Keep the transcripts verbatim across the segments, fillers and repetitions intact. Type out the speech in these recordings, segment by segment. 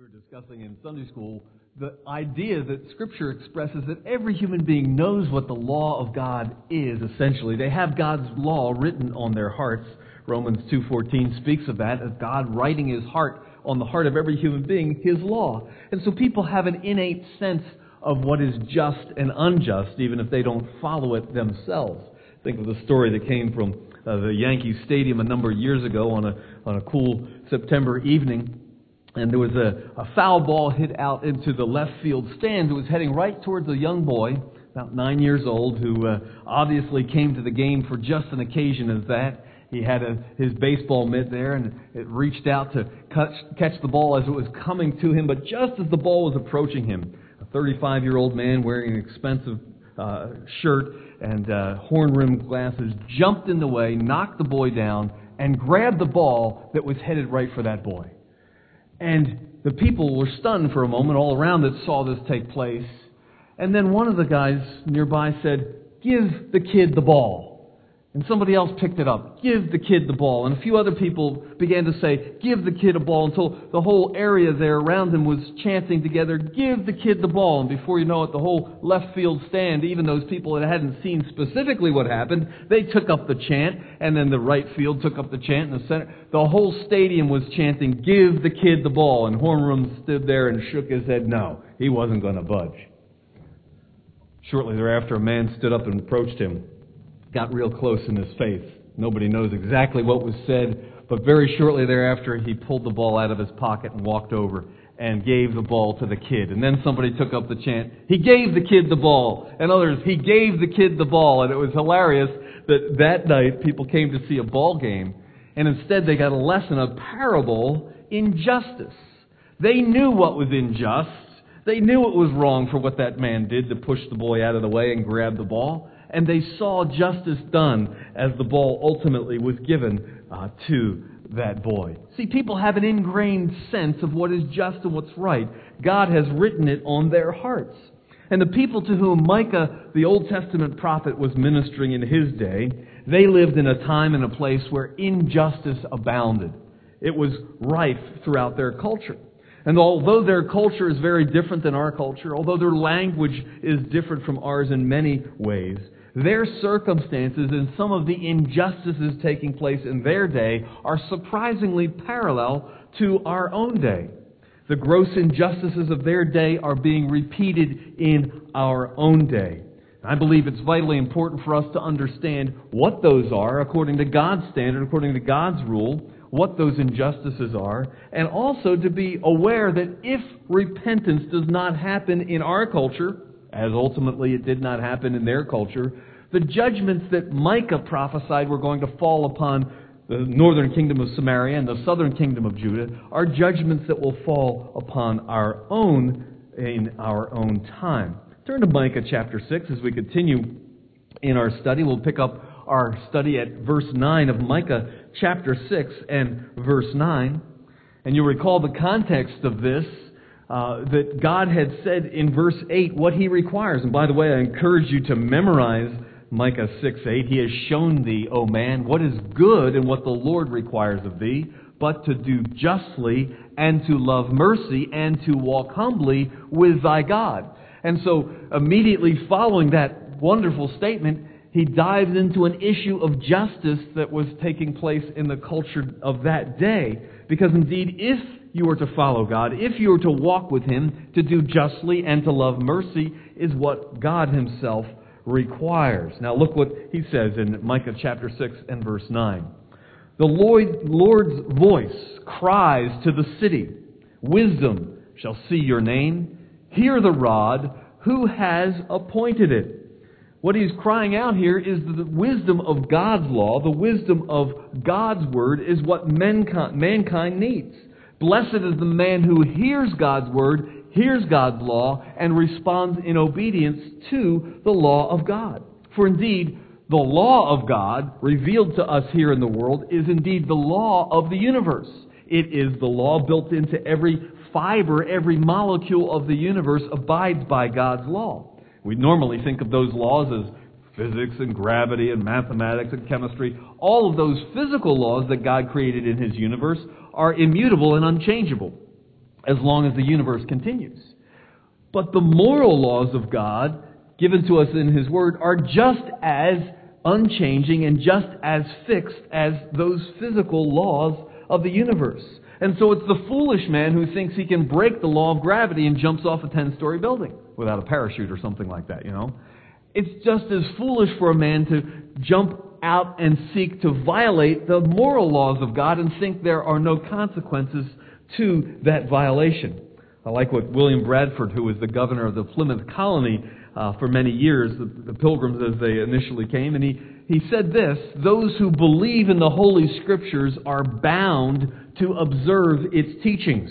were discussing in Sunday school the idea that Scripture expresses that every human being knows what the law of God is, essentially. They have God's law written on their hearts. Romans two fourteen speaks of that, as God writing His heart on the heart of every human being, His law. And so people have an innate sense of what is just and unjust, even if they don't follow it themselves. Think of the story that came from uh, the Yankee Stadium a number of years ago on a on a cool September evening. And there was a, a foul ball hit out into the left field stand. It was heading right towards a young boy, about nine years old, who uh, obviously came to the game for just an occasion as that. He had a, his baseball mitt there, and it reached out to catch, catch the ball as it was coming to him. But just as the ball was approaching him, a thirty-five-year-old man wearing an expensive uh, shirt and uh, horn-rimmed glasses jumped in the way, knocked the boy down, and grabbed the ball that was headed right for that boy. And the people were stunned for a moment all around that saw this take place. And then one of the guys nearby said, "Give the kid the ball." And somebody else picked it up. "Give the kid the ball." And a few other people began to say, "Give the kid a ball," until the whole area there around him was chanting together, "Give the kid the ball." And before you know it, the whole left field stand, even those people that hadn't seen specifically what happened, they took up the chant. And then the right field took up the chant in the center. The whole stadium was chanting, "Give the kid the ball." And Hornroom stood there and shook his head no. He wasn't going to budge. Shortly thereafter, a man stood up and approached him. Got real close in his face. Nobody knows exactly what was said, but very shortly thereafter, he pulled the ball out of his pocket and walked over and gave the ball to the kid. And then somebody took up the chant, "He gave the kid the ball." And others, "He gave the kid the ball." And it was hilarious that that night people came to see a ball game, and instead they got a lesson, a parable in justice. They knew what was unjust. They knew it was wrong for what that man did to push the boy out of the way and grab the ball. And they saw justice done as the ball ultimately was given uh, to that boy. See, people have an ingrained sense of what is just and what's right. God has written it on their hearts. And the people to whom Micah, the Old Testament prophet, was ministering in his day, they lived in a time and a place where injustice abounded. It was rife throughout their culture. And although their culture is very different than our culture, although their language is different from ours in many ways, their circumstances and some of the injustices taking place in their day are surprisingly parallel to our own day. The gross injustices of their day are being repeated in our own day. I believe it's vitally important for us to understand what those are according to God's standard, according to God's rule, what those injustices are, and also to be aware that if repentance does not happen in our culture, as ultimately it did not happen in their culture, the judgments that Micah prophesied were going to fall upon the northern kingdom of Samaria and the southern kingdom of Judah are judgments that will fall upon our own in our own time. Turn to Micah chapter six as we continue in our study. We'll pick up our study at verse nine of Micah chapter six and verse nine. And you'll recall the context of this, uh, that God had said in verse eight what He requires. And by the way, I encourage you to memorize Micah six eight. "He has shown thee, O man, what is good and what the Lord requires of thee, but to do justly and to love mercy and to walk humbly with thy God." And so immediately following that wonderful statement, he dives into an issue of justice that was taking place in the culture of that day. Because indeed, if you are to follow God, if you are to walk with Him, to do justly and to love mercy is what God Himself requires. Now look what he says in Micah chapter six and verse nine. "The Lord's voice cries to the city, wisdom shall see your name. Hear the rod, who has appointed it?" What he's crying out here is that the wisdom of God's law, the wisdom of God's word, is what mankind, mankind needs. Blessed is the man who hears God's word, hears God's law, and responds in obedience to the law of God. For indeed, the law of God, revealed to us here in the world, is indeed the law of the universe. It is the law built into every fiber, every molecule of the universe abides by God's law. We normally think of those laws as physics and gravity and mathematics and chemistry. All of those physical laws that God created in His universe are immutable and unchangeable. as long as the universe continues. But the moral laws of God, given to us in His Word, are just as unchanging and just as fixed as those physical laws of the universe. And so it's the foolish man who thinks he can break the law of gravity and jumps off a ten-story building without a parachute or something like that, you know. It's just as foolish for a man to jump out and seek to violate the moral laws of God and think there are no consequences to that violation. I like what William Bradford, who was the governor of the Plymouth colony uh, for many years, the, the Pilgrims as they initially came, and he, he said this: those who believe in the Holy Scriptures are bound to observe its teachings.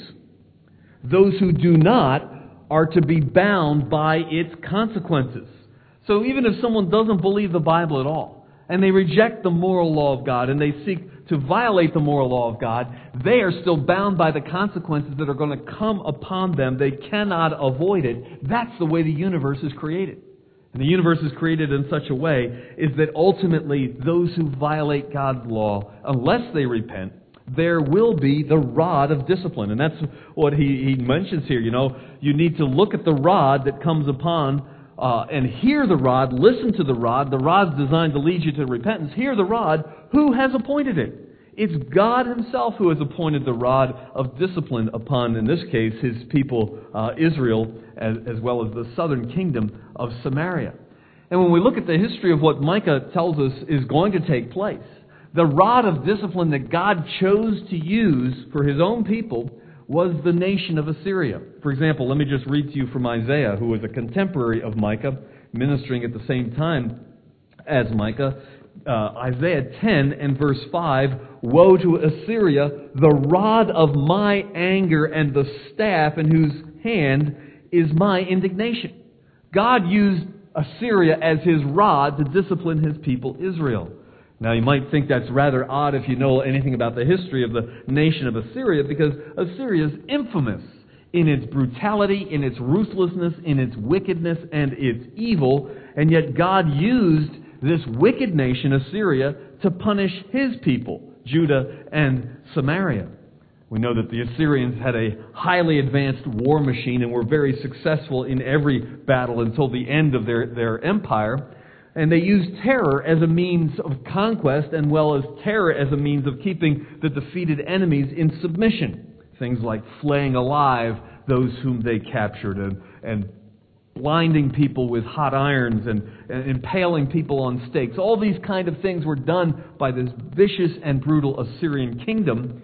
Those who do not are to be bound by its consequences. So even if someone doesn't believe the Bible at all, and they reject the moral law of God, and they seek to violate the moral law of God, they are still bound by the consequences that are going to come upon them. They cannot avoid it. That's the way the universe is created. And the universe is created in such a way is that ultimately those who violate God's law, unless they repent, there will be the rod of discipline. And that's what he, he mentions here. You know, you need to look at the rod that comes upon Uh, and hear the rod, listen to the rod. The rod's designed to lead you to repentance. Hear the rod. Who has appointed it? It's God Himself who has appointed the rod of discipline upon, in this case, His people, uh, Israel, as, as well as the southern kingdom of Samaria. And when we look at the history of what Micah tells us is going to take place, the rod of discipline that God chose to use for His own people was the nation of Assyria. For example, let me just read to you from Isaiah, who was a contemporary of Micah, ministering at the same time as Micah. Uh, Isaiah ten and verse five, "Woe to Assyria, the rod of my anger and the staff in whose hand is my indignation." God used Assyria as His rod to discipline His people Israel. Now, you might think that's rather odd if you know anything about the history of the nation of Assyria, because Assyria is infamous in its brutality, in its ruthlessness, in its wickedness, and its evil. And yet God used this wicked nation, Assyria, to punish His people, Judah and Samaria. We know that the Assyrians had a highly advanced war machine and were very successful in every battle until the end of their, their empire. And they used terror as a means of conquest, and well as terror as a means of keeping the defeated enemies in submission. Things like flaying alive those whom they captured, and, and blinding people with hot irons, and, and impaling people on stakes. All these kind of things were done by this vicious and brutal Assyrian kingdom.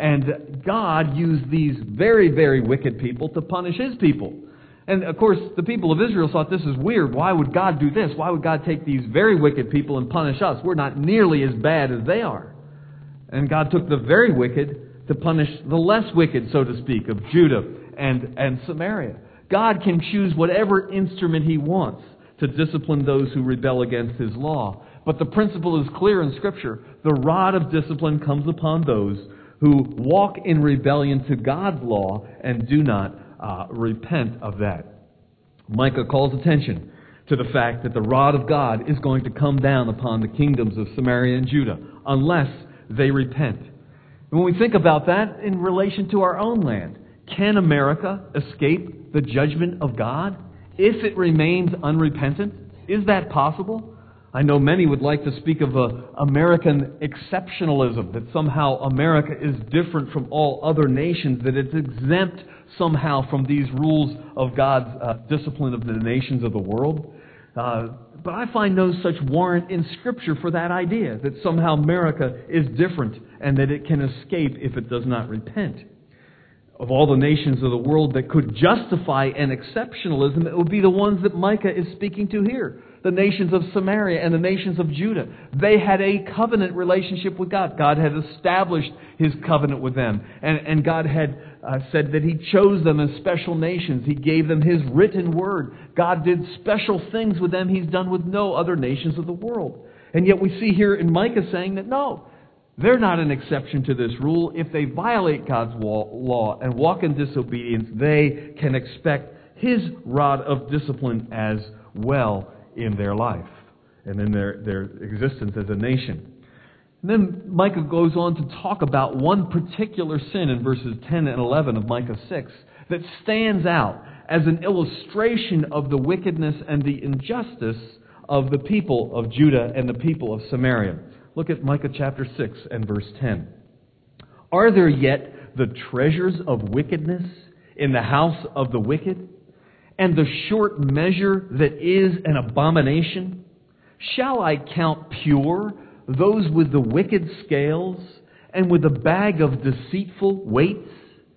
And God used these very, very wicked people to punish His people. And, of course, the people of Israel thought, this is weird. Why would God do this? Why would God take these very wicked people and punish us? We're not nearly as bad as they are. And God took the very wicked to punish the less wicked, so to speak, of Judah and, and Samaria. God can choose whatever instrument He wants to discipline those who rebel against His law. But the principle is clear in Scripture. The rod of discipline comes upon those who walk in rebellion to God's law and do not Uh, repent of that. Micah calls attention to the fact that the rod of God is going to come down upon the kingdoms of Samaria and Judah unless they repent. And when we think about that in relation to our own land, can America escape the judgment of God if it remains unrepentant? Is that possible? I know many would like to speak of a American exceptionalism, that somehow America is different from all other nations, that it's exempt somehow from these rules of God's uh, discipline of the nations of the world. Uh, but I find no such warrant in Scripture for that idea, that somehow America is different and that it can escape if it does not repent. Of all the nations of the world that could justify an exceptionalism, it would be the ones that Micah is speaking to here. The nations of Samaria and the nations of Judah. They had a covenant relationship with God. God had established His covenant with them. And, and God had uh, said that He chose them as special nations. He gave them His written word. God did special things with them He's done with no other nations of the world. And yet we see here in Micah saying that no, they're not an exception to this rule. If they violate God's law and walk in disobedience, they can expect His rod of discipline as well in their life and in their, their existence as a nation. And then Micah goes on to talk about one particular sin in verses ten and eleven of Micah six that stands out as an illustration of the wickedness and the injustice of the people of Judah and the people of Samaria. Look at Micah chapter six and verse ten. Are there yet the treasures of wickedness in the house of the wicked, and the short measure that is an abomination? Shall I count pure those with the wicked scales and with a bag of deceitful weights?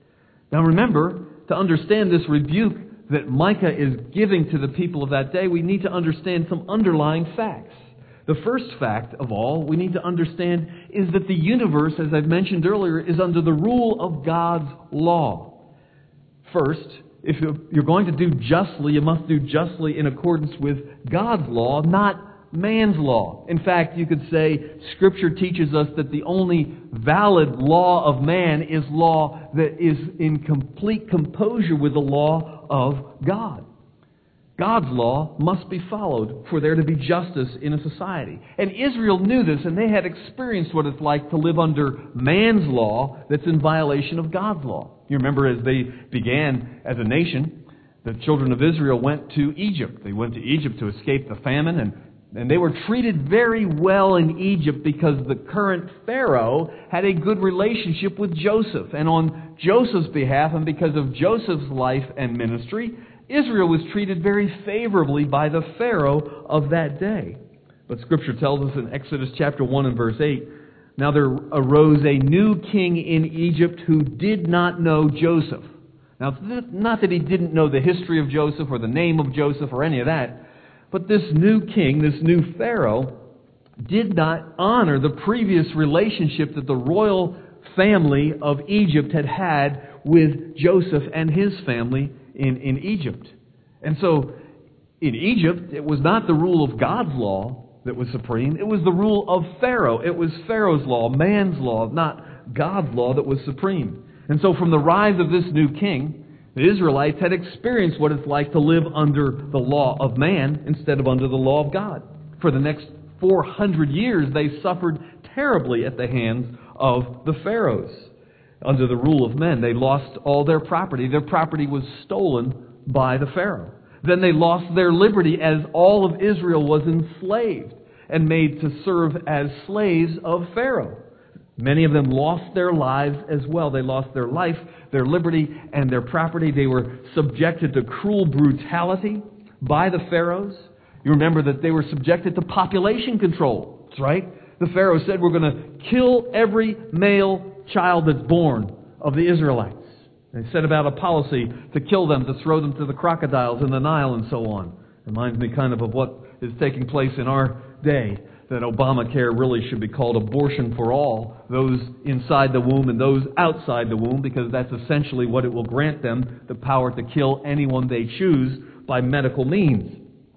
Now remember, to understand this rebuke that Micah is giving to the people of that day, we need to understand some underlying facts. The first fact of all we need to understand is that the universe, as I've mentioned earlier, is under the rule of God's law. First, if you're going to do justly, you must do justly in accordance with God's law, not man's law. In fact, you could say Scripture teaches us that the only valid law of man is law that is in complete composure with the law of God. God's law must be followed for there to be justice in a society. And Israel knew this, and they had experienced what it's like to live under man's law that's in violation of God's law. You remember as they began as a nation, the children of Israel went to Egypt. They went to Egypt to escape the famine, and And they were treated very well in Egypt because the current Pharaoh had a good relationship with Joseph. And on Joseph's behalf, and because of Joseph's life and ministry, Israel was treated very favorably by the Pharaoh of that day. But Scripture tells us in Exodus chapter one and verse eight, now there arose a new king in Egypt who did not know Joseph. Now, not that he didn't know the history of Joseph or the name of Joseph or any of that, but this new king, this new Pharaoh, did not honor the previous relationship that the royal family of Egypt had had with Joseph and his family in, in Egypt. And so, in Egypt, it was not the rule of God's law that was supreme. It was the rule of Pharaoh. It was Pharaoh's law, man's law, not God's law that was supreme. And so from the rise of this new king, the Israelites had experienced what it's like to live under the law of man instead of under the law of God. For the next four hundred years, they suffered terribly at the hands of the pharaohs. Under the rule of men, they lost all their property. Their property was stolen by the Pharaoh. Then they lost their liberty as all of Israel was enslaved and made to serve as slaves of Pharaoh. Many of them lost their lives as well. They lost their life, their liberty, and their property. They were subjected to cruel brutality by the pharaohs. You remember that they were subjected to population control. That's right. The Pharaoh said, we're going to kill every male child that's born of the Israelites. They set about a policy to kill them, to throw them to the crocodiles in the Nile and so on. Reminds me kind of of what is taking place in our day. That Obamacare really should be called abortion for all, those inside the womb and those outside the womb, because that's essentially what it will grant them, the power to kill anyone they choose by medical means.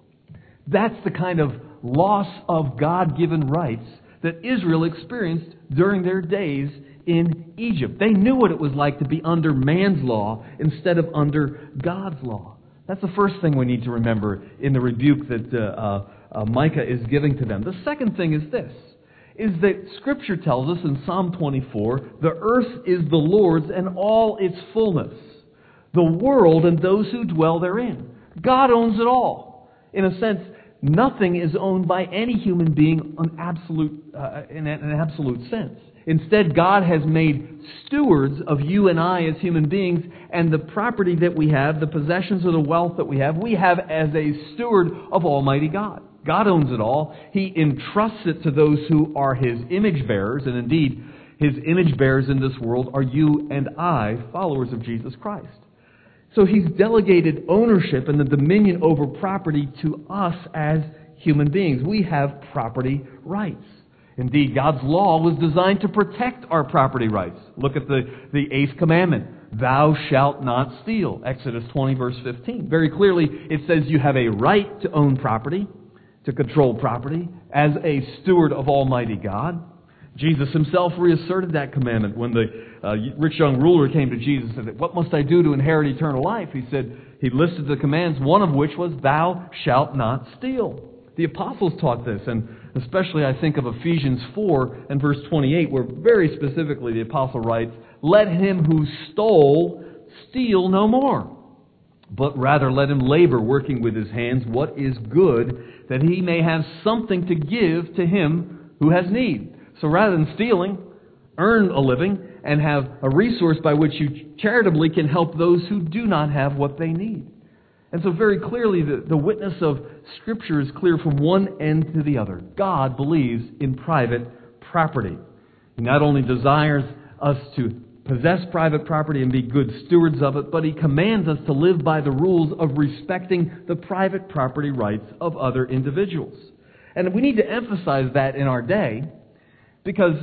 That's the kind of loss of God-given rights that Israel experienced during their days in Egypt. They knew what it was like to be under man's law instead of under God's law. That's the first thing we need to remember in the rebuke that uh, uh, Uh, Micah is giving to them. The second thing is this, is that Scripture tells us in Psalm twenty-four, the earth is the Lord's and all its fullness, the world and those who dwell therein. God owns it all. In a sense, nothing is owned by any human being on absolute, uh, in an absolute sense. Instead, God has made stewards of you and I as human beings, and the property that we have, the possessions or the wealth that we have, we have as a steward of Almighty God. God owns it all. He entrusts it to those who are His image bearers, and indeed, His image bearers in this world are you and I, followers of Jesus Christ. So He's delegated ownership and the dominion over property to us as human beings. We have property rights. Indeed, God's law was designed to protect our property rights. Look at the, the eighth commandment. Thou shalt not steal. Exodus twenty, verse fifteen. Very clearly, it says you have a right to own property, to control property, as a steward of Almighty God. Jesus Himself reasserted that commandment when the uh, rich young ruler came to Jesus and said, what must I do to inherit eternal life? He said, He listed the commands, one of which was, Thou shalt not steal. The apostles taught this, and Especially I think of Ephesians four and verse twenty-eight, where very specifically the apostle writes, "Let him who stole steal no more, but rather let him labor, working with his hands what is good, that he may have something to give to him who has need." So rather than stealing, earn a living and have a resource by which you charitably can help those who do not have what they need. And so very clearly the, the witness of Scripture is clear from one end to the other. God believes in private property. He not only desires us to possess private property and be good stewards of it, but He commands us to live by the rules of respecting the private property rights of other individuals. And we need to emphasize that in our day, because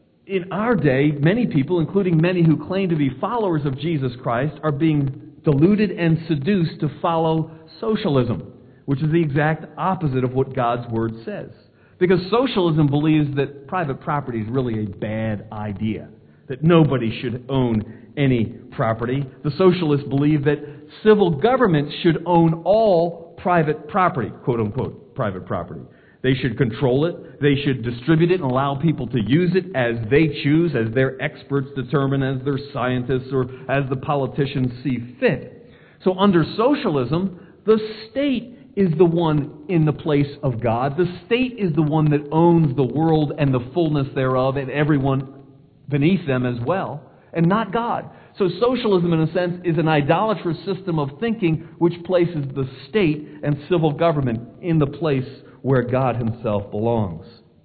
in our day, many people, including many who claim to be followers of Jesus Christ, are being deluded and seduced to follow socialism, which is the exact opposite of what God's Word says. Because socialism believes that private property is really a bad idea, that nobody should own any property. The socialists believe that civil governments should own all private property, quote unquote, private property. They should control it, they should distribute it and allow people to use it as they choose, as their experts determine, as their scientists, or as the politicians see fit. So under socialism, the state is the one in the place of God. The state is the one that owns the world and the fullness thereof and everyone beneath them as well, and not God. So socialism, in a sense, is an idolatrous system of thinking which places the state and civil government in the place where God Himself belongs.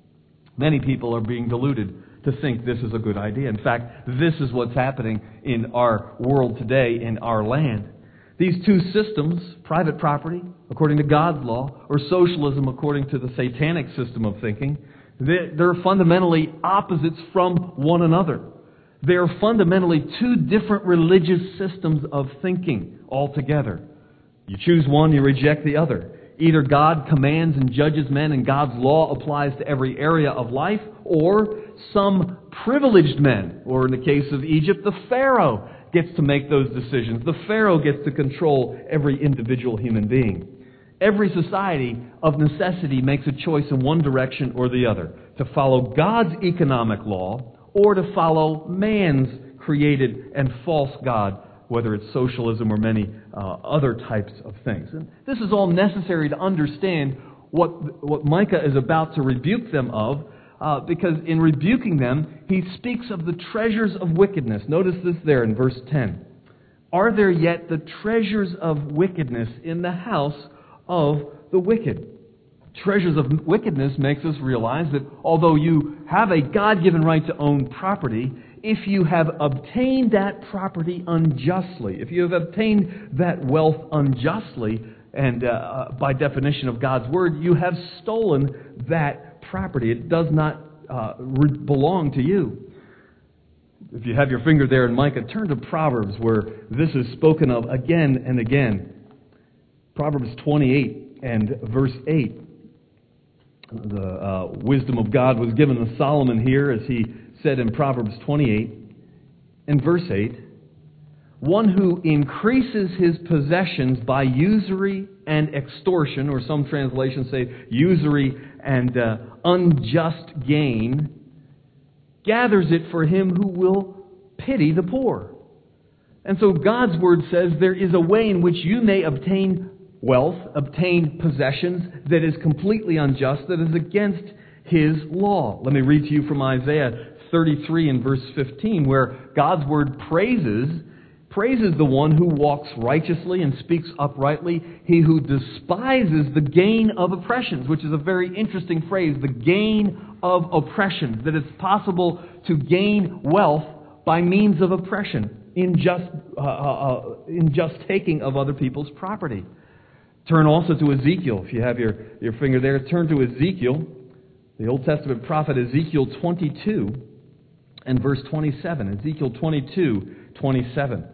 Many people are being deluded to think this is a good idea. In fact, this is what's happening in our world today, in our land. These two systems, private property, according to God's law, or socialism, according to the satanic system of thinking, they're fundamentally opposites from one another. They're fundamentally two different religious systems of thinking altogether. You choose one, you reject the other. Either God commands and judges men and God's law applies to every area of life, or some privileged men, or in the case of Egypt, the Pharaoh gets to make those decisions. The Pharaoh gets to control every individual human being. Every society of necessity makes a choice in one direction or the other, to follow God's economic law or to follow man's created and false God, whether it's socialism or many uh, other types of things. And this is all necessary to understand what, what Micah is about to rebuke them of, uh, because in rebuking them, he speaks of the treasures of wickedness. Notice this there in verse ten. "Are there yet the treasures of wickedness in the house of the wicked?" Treasures of wickedness makes us realize that although you have a God-given right to own property, if you have obtained that property unjustly, if you have obtained that wealth unjustly, and uh, by definition of God's Word, you have stolen that property. It does not uh, re- belong to you. If you have your finger there in Micah, turn to Proverbs, where this is spoken of again and again. Proverbs twenty-eight and verse eight. The uh, wisdom of God was given to Solomon here, as he said in Proverbs twenty-eight and verse eight, "One who increases his possessions by usury and extortion," or some translations say usury and uh, unjust gain, "gathers it for him who will pity the poor." And so God's Word says there is a way in which you may obtain wealth, obtain possessions that is completely unjust, that is against His law. Let me read to you from Isaiah thirty-three and verse fifteen, where God's Word praises, praises the one who walks righteously and speaks uprightly, he who despises the gain of oppressions, which is a very interesting phrase, the gain of oppressions, that it's possible to gain wealth by means of oppression, injust, uh, uh, injust taking of other people's property. Turn also to Ezekiel. If you have your, your finger there, turn to Ezekiel, the Old Testament prophet Ezekiel twenty-two and verse twenty-seven. Ezekiel twenty-two, twenty-seven.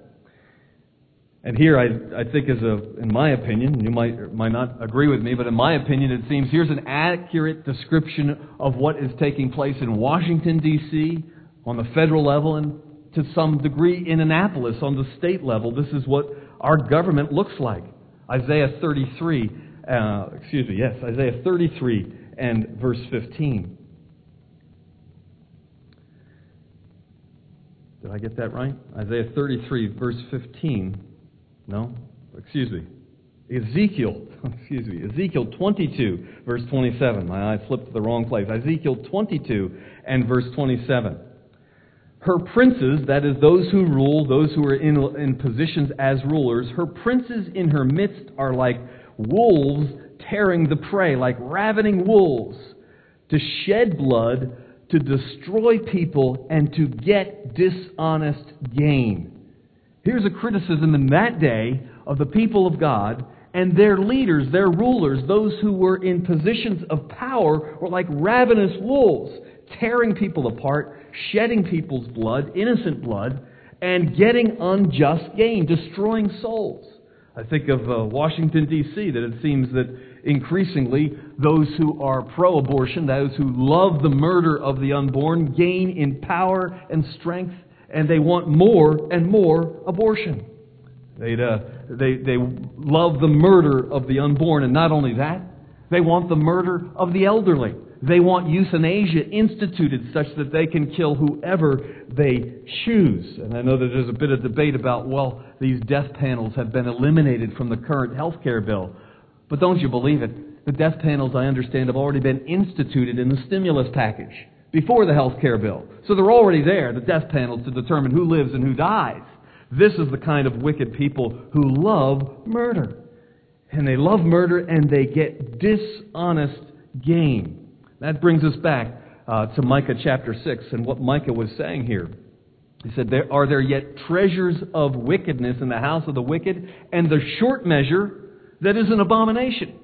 And here, I, I think, is a, in my opinion, you might or might not agree with me, but in my opinion, it seems here's an accurate description of what is taking place in Washington, D C, on the federal level, and to some degree in Annapolis on the state level. This is what our government looks like. Isaiah thirty-three, uh, excuse me, yes, Isaiah thirty-three and verse fifteen. Did I get that right? Isaiah thirty-three, verse fifteen. No? Excuse me. Ezekiel, excuse me, Ezekiel twenty-two, verse twenty-seven. My eyes flipped to the wrong place. Ezekiel twenty-two and verse twenty-seven. Her princes, that is those who rule, those who are in, in positions as rulers, her princes in her midst are like wolves tearing the prey, like ravening wolves, to shed blood, to destroy people, and to get dishonest gain. Here's a criticism in that day of the people of God and their leaders, their rulers, those who were in positions of power, were like ravenous wolves, tearing people apart, shedding people's blood, innocent blood, and getting unjust gain, destroying souls. I think of uh, Washington, D C, that it seems that increasingly those who are pro-abortion, those who love the murder of the unborn, gain in power and strength, and they want more and more abortion. They'd, uh, they, they love the murder of the unborn, and not only that, they want the murder of the elderly. They want euthanasia instituted such that they can kill whoever they choose. And I know that there's a bit of debate about, well, these death panels have been eliminated from the current health care bill. But don't you believe it? The death panels, I understand, have already been instituted in the stimulus package before the health care bill. So they're already there, the death panels, to determine who lives and who dies. This is the kind of wicked people who love murder. And they love murder and they get dishonest gain. That brings us back uh, to Micah chapter six and what Micah was saying here. He said, "There are there yet treasures of wickedness in the house of the wicked, and the short measure that is an abomination."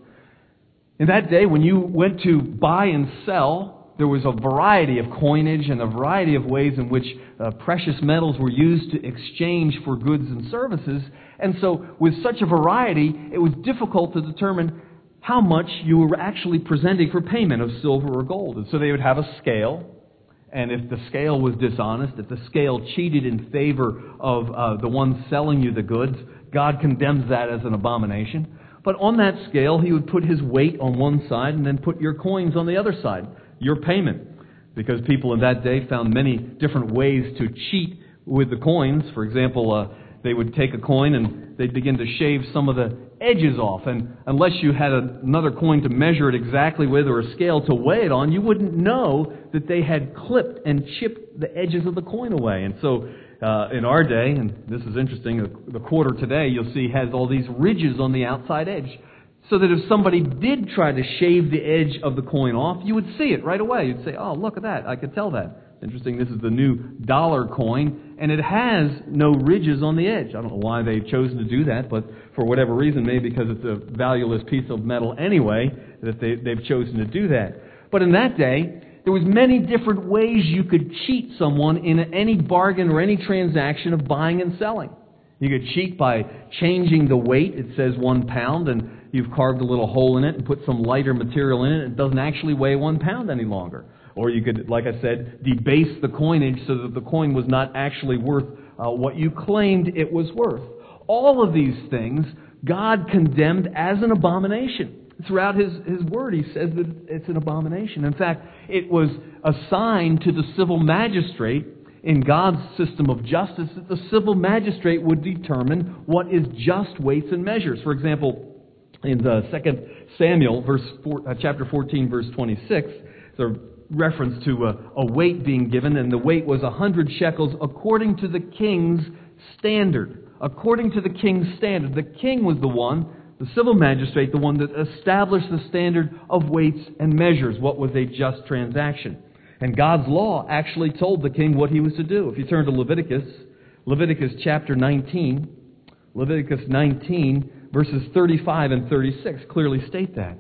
In that day, when you went to buy and sell, there was a variety of coinage and a variety of ways in which uh, precious metals were used to exchange for goods and services. And so, with such a variety, it was difficult to determine how much you were actually presenting for payment of silver or gold. And so they would have a scale, and if the scale was dishonest, if the scale cheated in favor of uh, the one selling you the goods, God condemns that as an abomination. But on that scale, He would put His weight on one side and then put your coins on the other side, your payment. Because people in that day found many different ways to cheat with the coins. For example, uh, they would take a coin and they'd begin to shave some of the edges off. And unless you had a, another coin to measure it exactly with or a scale to weigh it on, you wouldn't know that they had clipped and chipped the edges of the coin away. And so uh, in our day, and this is interesting, the, the quarter today, you'll see has all these ridges on the outside edge. So that if somebody did try to shave the edge of the coin off, you would see it right away. You'd say, oh, look at that. I could tell that. Interesting, this is the new dollar coin, and it has no ridges on the edge. I don't know why they've chosen to do that, but for whatever reason, maybe because it's a valueless piece of metal anyway, that they, they've chosen to do that. But in that day, there was many different ways you could cheat someone in any bargain or any transaction of buying and selling. You could cheat by changing the weight. It says one pound, and you've carved a little hole in it and put some lighter material in it. It doesn't actually weigh one pound any longer. Or you could, like I said, debase the coinage so that the coin was not actually worth uh, what you claimed it was worth. All of these things God condemned as an abomination. Throughout His, His Word, He says that it's an abomination. In fact, it was assigned to the civil magistrate in God's system of justice that the civil magistrate would determine what is just weights and measures. For example, in the Second Samuel, verse four, uh, chapter fourteen, verse twenty-six, the reference to a, a weight being given, and the weight was a hundred shekels according to the king's standard. According to the king's standard. The king was the one, the civil magistrate, the one that established the standard of weights and measures, what was a just transaction. And God's law actually told the king what he was to do. If you turn to Leviticus, Leviticus chapter nineteen, Leviticus nineteen, verses thirty-five and thirty-six clearly state that.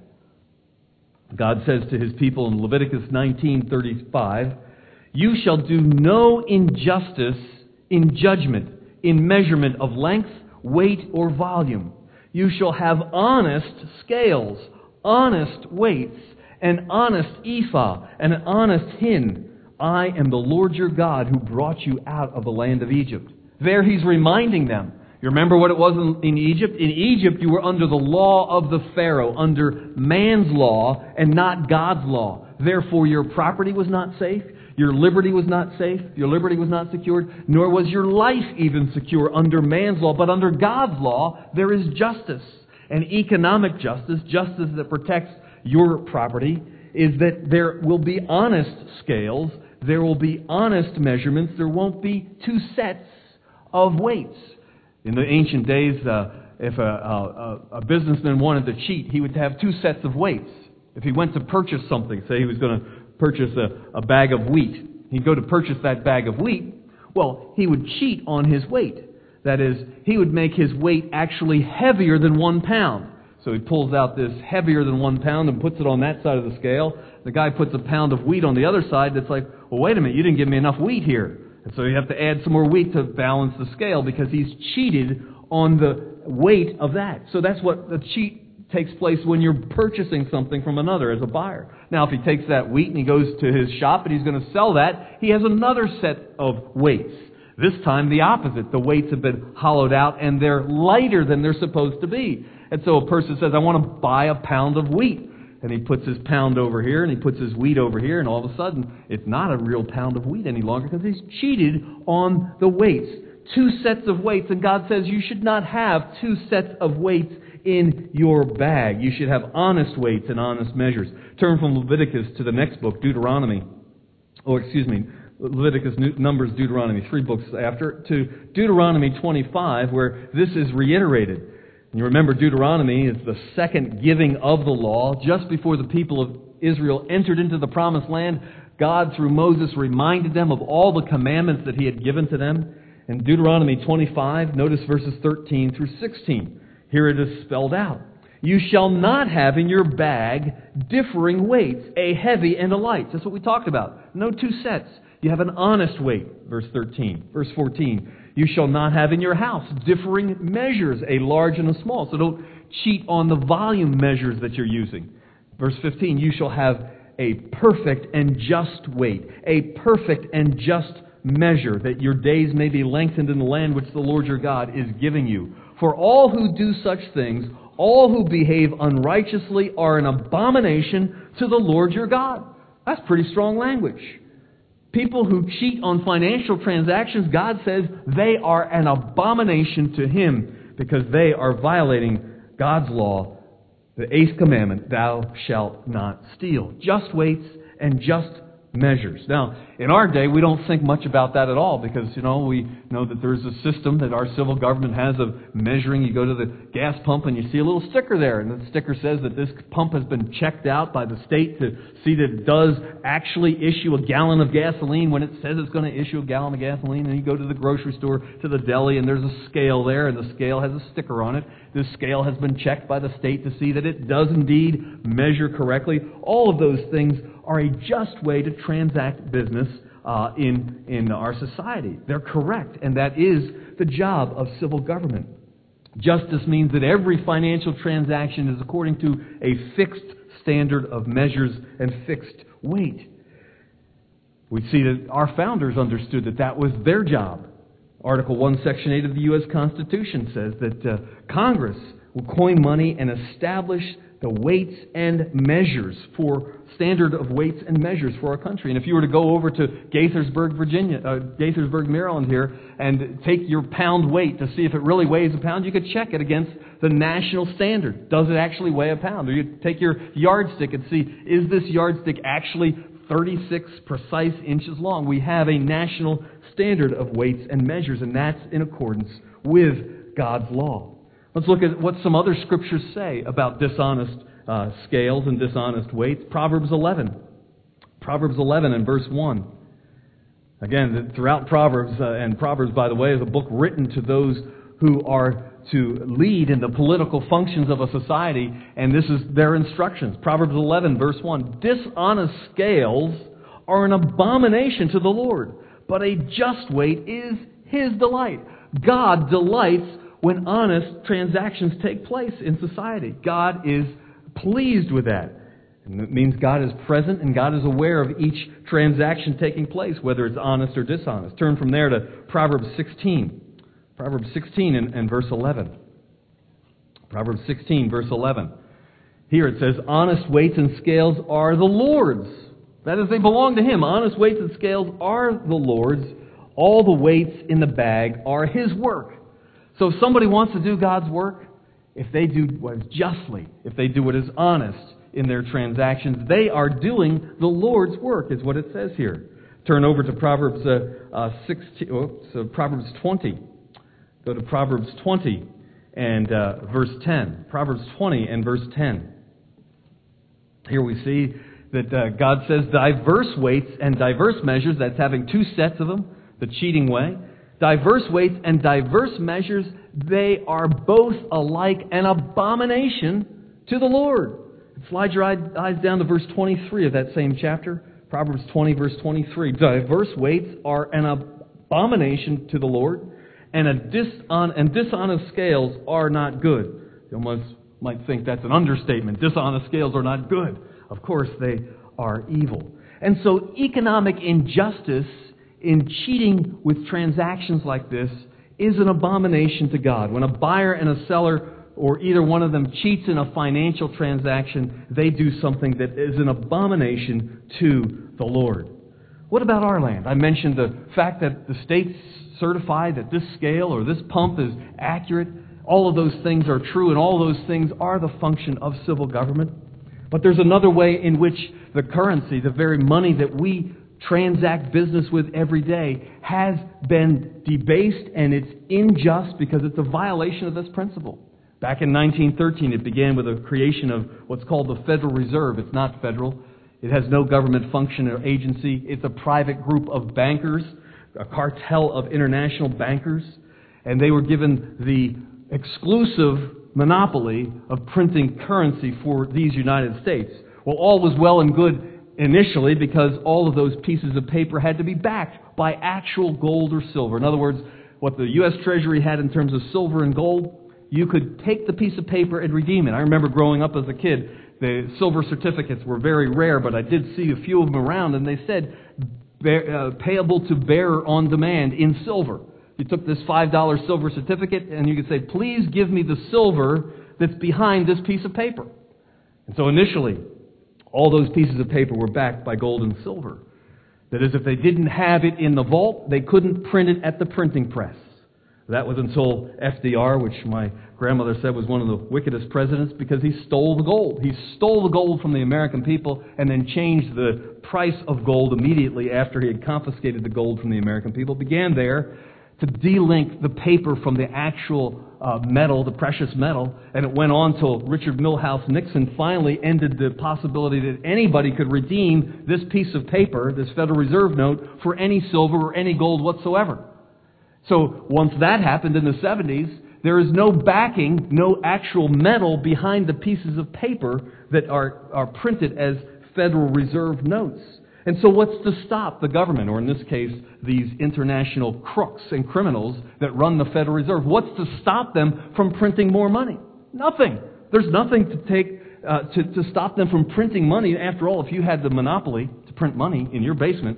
God says to His people in Leviticus nineteen thirty-five, "You shall do no injustice in judgment, in measurement of length, weight, or volume. You shall have honest scales, honest weights, an honest ephah, and an honest hin. I am the Lord your God who brought you out of the land of Egypt." There He's reminding them, You remember what it was in, in Egypt? In Egypt, you were under the law of the Pharaoh, under man's law and not God's law. Therefore, your property was not safe. Your liberty was not safe. Your liberty was not secured. Nor was your life even secure under man's law. But under God's law, there is justice. And economic justice, justice that protects your property, is that there will be honest scales. There will be honest measurements. There won't be two sets of weights. In the ancient days, uh, if a, a, a businessman wanted to cheat, he would have two sets of weights. If he went to purchase something, say he was going to purchase a, a bag of wheat, he'd go to purchase that bag of wheat, well, he would cheat on his weight. That is, he would make his weight actually heavier than one pound. So he pulls out this heavier than one pound and puts it on that side of the scale. The guy puts a pound of wheat on the other side that's like, well, wait a minute, you didn't give me enough wheat here. And so you have to add some more wheat to balance the scale because he's cheated on the weight of that. So that's what the cheat takes place when you're purchasing something from another as a buyer. Now, if he takes that wheat and he goes to his shop and he's going to sell that, he has another set of weights. This time the opposite. The weights have been hollowed out and they're lighter than they're supposed to be. And so a person says, I want to buy a pound of wheat. And he puts his pound over here, and he puts his wheat over here, and all of a sudden, it's not a real pound of wheat any longer because he's cheated on the weights. Two sets of weights, and God says you should not have two sets of weights in your bag. You should have honest weights and honest measures. Turn from Leviticus to the next book, Deuteronomy. Or, excuse me, Leviticus, Numbers, Deuteronomy, three books after, to Deuteronomy twenty-five, where this is reiterated. And you remember Deuteronomy is the second giving of the law. Just before the people of Israel entered into the promised land, God, through Moses, reminded them of all the commandments that He had given to them. In Deuteronomy twenty-five, notice verses thirteen through sixteen. Here it is spelled out. You shall not have in your bag differing weights, a heavy and a light. That's what we talked about. No two sets. You have an honest weight, verse thirteen. Verse fourteen. You shall not have in your house differing measures, a large and a small. So don't cheat on the volume measures that you're using. Verse fifteen, you shall have a perfect and just weight, a perfect and just measure, that your days may be lengthened in the land which the Lord your God is giving you. For all who do such things, all who behave unrighteously, are an abomination to the Lord your God. That's pretty strong language. People who cheat on financial transactions, God says they are an abomination to Him because they are violating God's law, the eighth commandment, thou shalt not steal. Just weights and just measures. Now, in our day, we don't think much about that at all because, you know, we know that there's a system that our civil government has of measuring. You go to the gas pump and you see a little sticker there, and the sticker says that this pump has been checked out by the state to see that it does actually issue a gallon of gasoline when it says it's going to issue a gallon of gasoline. And you go to the grocery store, to the deli, and there's a scale there, and the scale has a sticker on it. This scale has been checked by the state to see that it does indeed measure correctly. All of those things are a just way to transact business uh, in, in our society. They're correct, and that is the job of civil government. Justice means that every financial transaction is according to a fixed standard of measures and fixed weight. We see that our founders understood that that was their job. Article one, Section eight of the U S Constitution says that uh, Congress will coin money and establish the weights and measures for standard of weights and measures for our country. And if you were to go over to Gaithersburg, Virginia, uh, Gaithersburg, Maryland here, and take your pound weight to see if it really weighs a pound, you could check it against the national standard. Does it actually weigh a pound? Or you take your yardstick and see, is this yardstick actually thirty-six precise inches long? We have a national standard of weights and measures, and that's in accordance with God's law. Let's look at what some other scriptures say about dishonest uh, scales and dishonest weights. Proverbs eleven. Proverbs eleven and verse one. Again, throughout Proverbs, uh, and Proverbs, by the way, is a book written to those who are to lead in the political functions of a society, and this is their instructions. Proverbs eleven, verse one. Dishonest scales are an abomination to the Lord, but a just weight is His delight. God delights when honest transactions take place in society. God is pleased with that. And it means God is present and God is aware of each transaction taking place, whether it's honest or dishonest. Turn from there to Proverbs sixteen. Proverbs sixteen and, and verse eleven. Proverbs sixteen, verse eleven. Here it says, honest weights and scales are the Lord's. That is, they belong to Him. Honest weights and scales are the Lord's. All the weights in the bag are His work. So if somebody wants to do God's work, if they do what is justly, if they do what is honest in their transactions, they are doing the Lord's work, is what it says here. Turn over to Proverbs uh, uh, sixteen, oh, so Proverbs twenty. Go to Proverbs twenty and uh, verse ten. Proverbs twenty and verse ten. Here we see that uh, God says diverse weights and diverse measures, that's having two sets of them, the cheating way. Diverse weights and diverse measures, they are both alike an abomination to the Lord. Slide your eyes down to verse twenty-three of that same chapter. Proverbs twenty, verse twenty-three. Diverse weights are an abomination to the Lord, and a dishon- and dishonest scales are not good. You almost might think that's an understatement. Dishonest scales are not good. Of course, they are evil. And so economic injustice in cheating with transactions like this is an abomination to God. When a buyer and a seller, or either one of them, cheats in a financial transaction, they do something that is an abomination to the Lord. What about our land? I mentioned the fact that the states certify that this scale or this pump is accurate. All of those things are true, and all those things are the function of civil government. But there's another way in which the currency, the very money that we transact business with every day, has been debased, and it's unjust because it's a violation of this principle. Back in nineteen thirteen, it began with the creation of what's called the Federal Reserve. It's not federal. It has no government function or agency. It's a private group of bankers, a cartel of international bankers, and they were given the exclusive monopoly of printing currency for these United States. Well, all was well and good initially because all of those pieces of paper had to be backed by actual gold or silver. In other words, what the U S Treasury had in terms of silver and gold, you could take the piece of paper and redeem it. I remember growing up as a kid, the silver certificates were very rare, but I did see a few of them around, and they said bear, uh, payable to bearer on demand in silver. You took this five dollar silver certificate, and you could say, please give me the silver that's behind this piece of paper. And so initially, all those pieces of paper were backed by gold and silver. That is, if they didn't have it in the vault, they couldn't print it at the printing press. That was until F D R, which my grandmother said was one of the wickedest presidents, because he stole the gold. He stole the gold from the American people and then changed the price of gold immediately after he had confiscated the gold from the American people. Began there to de-link the paper from the actual uh, metal, the precious metal, and it went on till Richard Milhouse Nixon finally ended the possibility that anybody could redeem this piece of paper, this Federal Reserve note, for any silver or any gold whatsoever. So once that happened in the seventies, there is no backing, no actual metal behind the pieces of paper that are, are printed as Federal Reserve notes. And so what's to stop the government, or in this case, these international crooks and criminals that run the Federal Reserve? What's to stop them from printing more money? Nothing. There's nothing to take uh, to, to stop them from printing money. After all, if you had the monopoly to print money in your basement,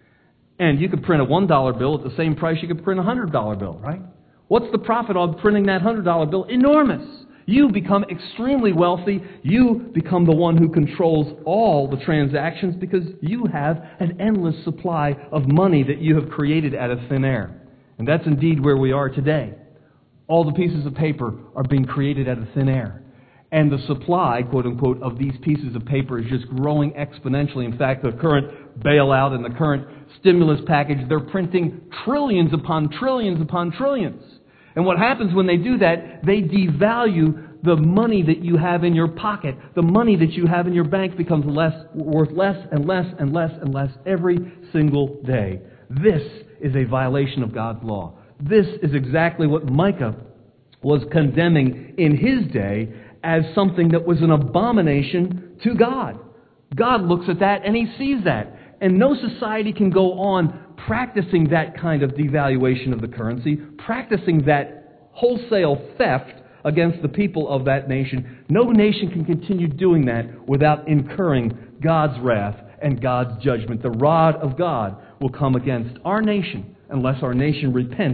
and you could print a one dollar bill at the same price you could print a one hundred dollar bill, right? What's the profit on printing that one hundred dollar bill? Enormous. You become extremely wealthy. You become the one who controls all the transactions because you have an endless supply of money that you have created out of thin air. And that's indeed where we are today. All the pieces of paper are being created out of thin air. And the supply, quote unquote, of these pieces of paper is just growing exponentially. In fact, the current bailout and the current stimulus package, they're printing trillions upon trillions upon trillions. And what happens when they do that, they devalue the money that you have in your pocket. The money that you have in your bank becomes less, worth less and less and less and less every single day. This is a violation of God's law. This is exactly what Micah was condemning in his day as something that was an abomination to God. God looks at that and He sees that. And no society can go on practicing that kind of devaluation of the currency, practicing that wholesale theft against the people of that nation. No nation can continue doing that without incurring God's wrath and God's judgment. The rod of God will come against our nation unless our nation repents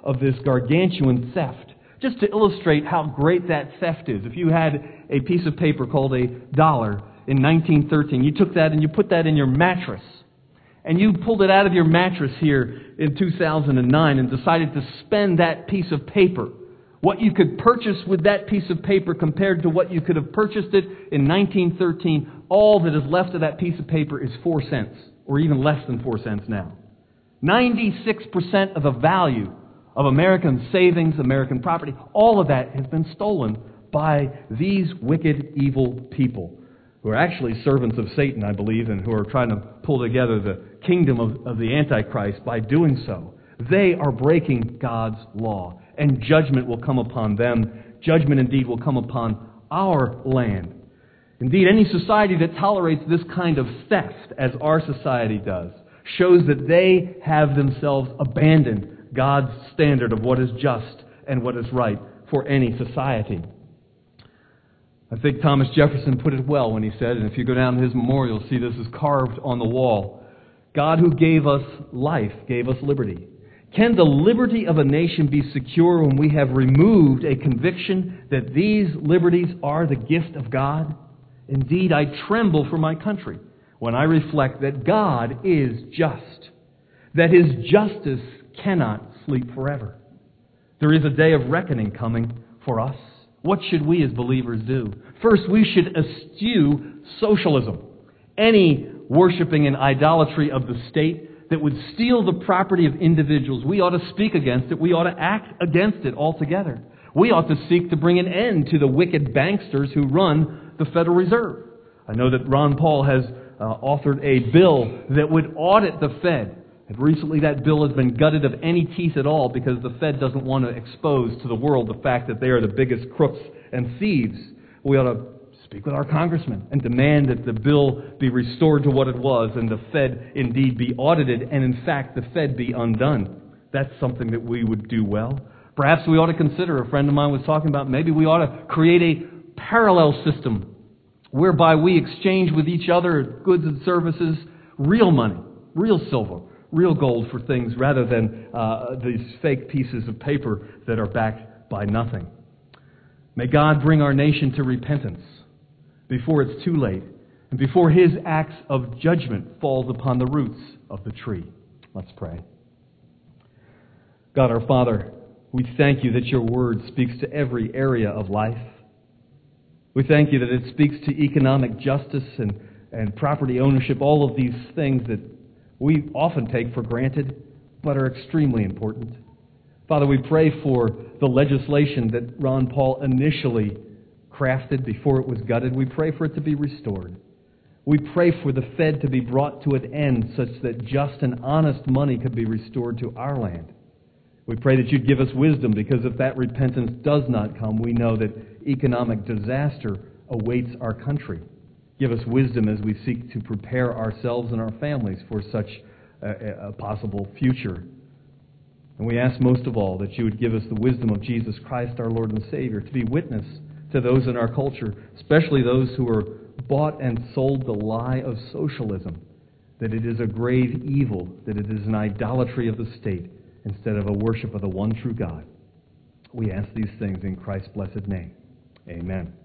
of this gargantuan theft. Just to illustrate how great that theft is, if you had a piece of paper called a dollar in nineteen thirteen, you took that and you put that in your mattress, and you pulled it out of your mattress here in two thousand nine and decided to spend that piece of paper, what you could purchase with that piece of paper compared to what you could have purchased it in nineteen thirteen, all that is left of that piece of paper is four cents, or even less than four cents now. ninety-six percent of the value of American savings, American property, all of that has been stolen by these wicked, evil people who are actually servants of Satan, I believe, and who are trying to pull together the kingdom of, of the Antichrist by doing so. They are breaking God's law, and judgment will come upon them. Judgment indeed will come upon our land. Indeed, any society that tolerates this kind of theft, as our society does, shows that they have themselves abandoned God's standard of what is just and what is right for any society. I think Thomas Jefferson put it well when he said, and if you go down to his memorial, see this is carved on the wall, God who gave us life gave us liberty. Can the liberty of a nation be secure when we have removed a conviction that these liberties are the gift of God? Indeed, I tremble for my country when I reflect that God is just, that His justice cannot sleep forever. There is a day of reckoning coming for us. What should we as believers do? First, we should eschew socialism. Any worshiping and idolatry of the state that would steal the property of individuals, we ought to speak against it. We ought to act against it altogether. We ought to seek to bring an end to the wicked banksters who run the Federal Reserve. I know that Ron Paul has uh, authored a bill that would audit the Fed. And recently that bill has been gutted of any teeth at all because the Fed doesn't want to expose to the world the fact that they are the biggest crooks and thieves. We ought to speak with our congressmen and demand that the bill be restored to what it was and the Fed indeed be audited and in fact the Fed be undone. That's something that we would do well. Perhaps we ought to consider, a friend of mine was talking about, maybe we ought to create a parallel system whereby we exchange with each other goods and services, real money, real silver, real gold for things rather than uh, these fake pieces of paper that are backed by nothing. May God bring our nation to repentance before it's too late and before His axe of judgment falls upon the roots of the tree. Let's pray. God our Father, we thank You that Your Word speaks to every area of life. We thank You that it speaks to economic justice and, and property ownership, all of these things that we often take for granted, but are extremely important. Father, we pray for the legislation that Ron Paul initially crafted before it was gutted. We pray for it to be restored. We pray for the Fed to be brought to an end such that just and honest money could be restored to our land. We pray that You'd give us wisdom, because if that repentance does not come, we know that economic disaster awaits our country. Give us wisdom as we seek to prepare ourselves and our families for such a, a possible future. And we ask most of all that You would give us the wisdom of Jesus Christ, our Lord and Savior, to be witness to those in our culture, especially those who are bought and sold the lie of socialism, that it is a grave evil, that it is an idolatry of the state instead of a worship of the one true God. We ask these things in Christ's blessed name. Amen.